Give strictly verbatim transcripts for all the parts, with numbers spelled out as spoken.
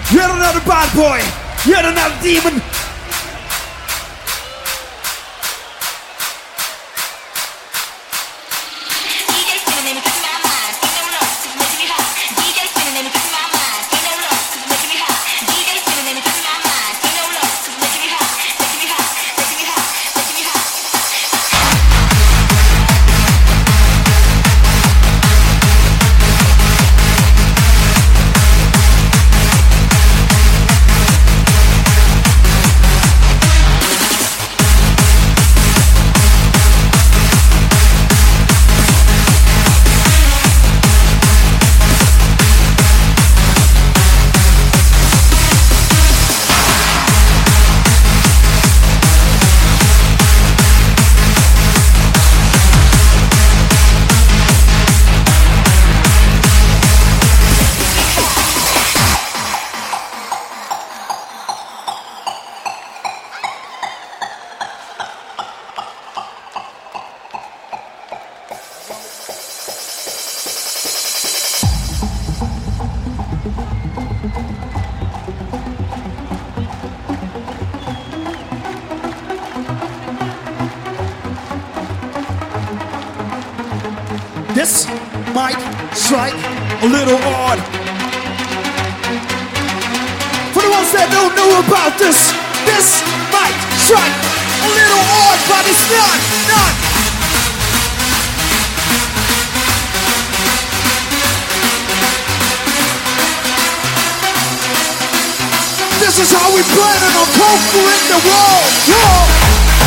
Yet another bad boy. Yet another demon. This might strike a little odd. For the ones that don't know about this, this might strike a little odd, but it's not, not. This is how we planning on conquering the world. Whoa.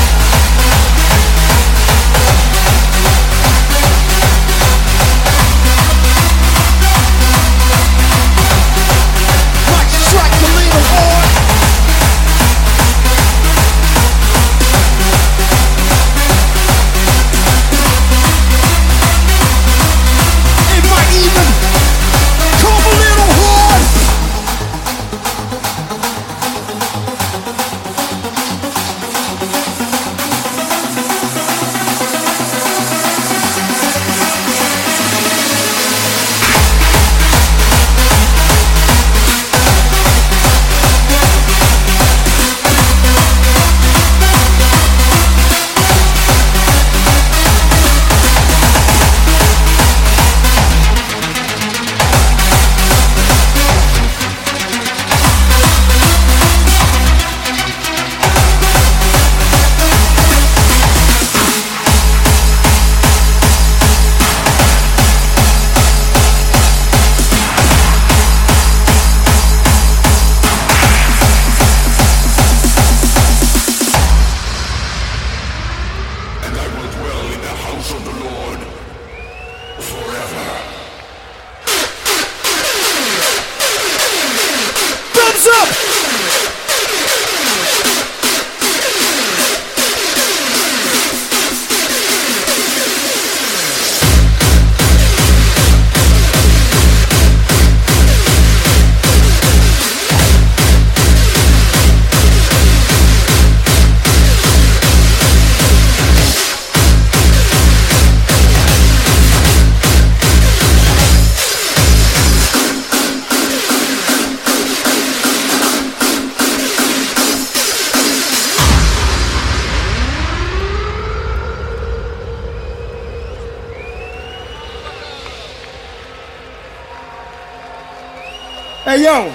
Hey yo,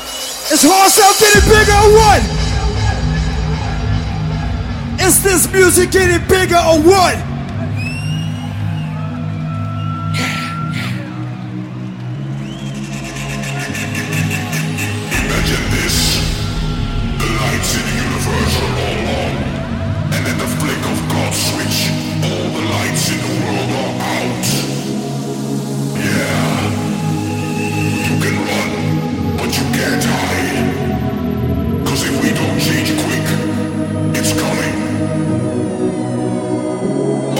is Hardstyle getting bigger or what? Is this music getting bigger or what? Imagine this. The lights in the universe are all on. And at the flick of God's switch, all the lights in the world are out. Yeah. You can run, but you can't hide. Cause if we don't change quick, it's coming.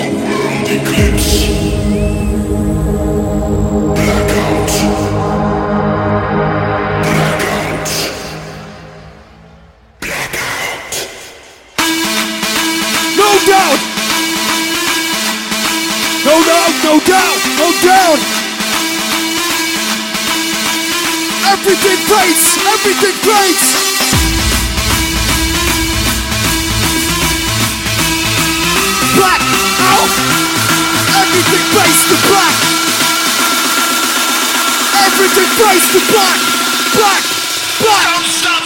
Everything fades, everything fades. Black out. Everything fades to black. Everything fades to black. Black, black. Don't stop.